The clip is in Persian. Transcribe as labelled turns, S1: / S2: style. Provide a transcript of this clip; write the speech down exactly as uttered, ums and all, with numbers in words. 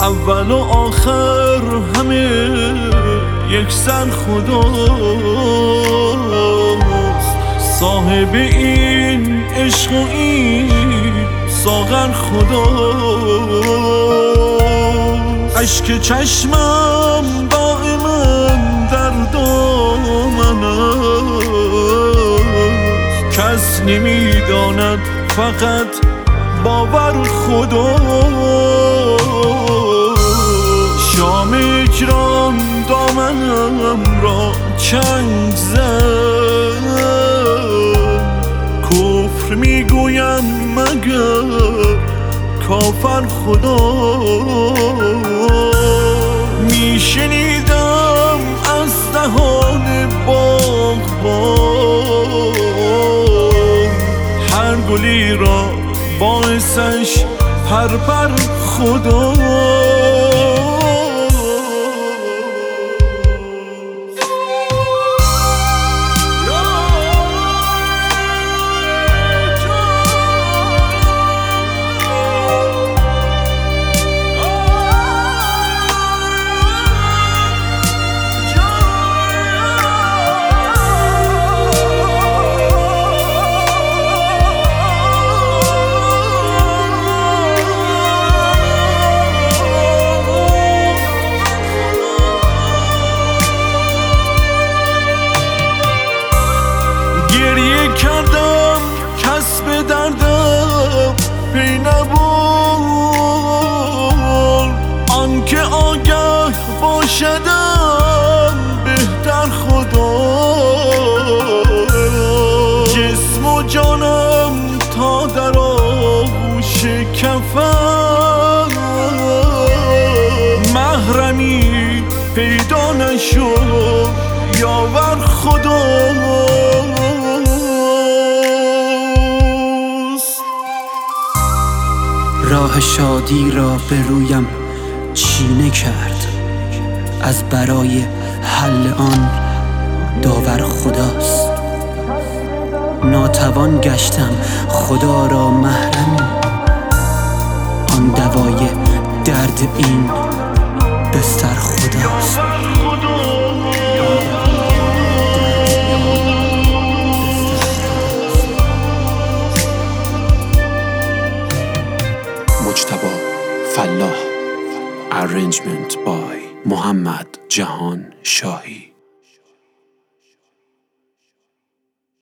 S1: اول و آخر همه یک سر خداست، صاحب این عشق و این ساغر خداست. اشک چشمم دائما در دامن است، کس نمیداند فقط باور خداست. شام اکرام دامنم را چنگ زد، کفر میگویم مگر کافر خداست. میشنیدم از دهان باغبان هر گلی را باعثش پرپر خداست. گریه کردم کس به دردم پی نبرد، آنکه آگه باشدم بهتر خداست. جسم و جانم تا در آغوش کفن، محرمی پیدا نشد یاور خداست.
S2: راه شادی را به رویم چینه کرد، از برای حل آن داور خداست. ناتوان گشتم خدا را محرمی، آن دوای درد این بستر خداست.
S3: مجتبی فلاح. Arrangement by محمد جهان شاهی.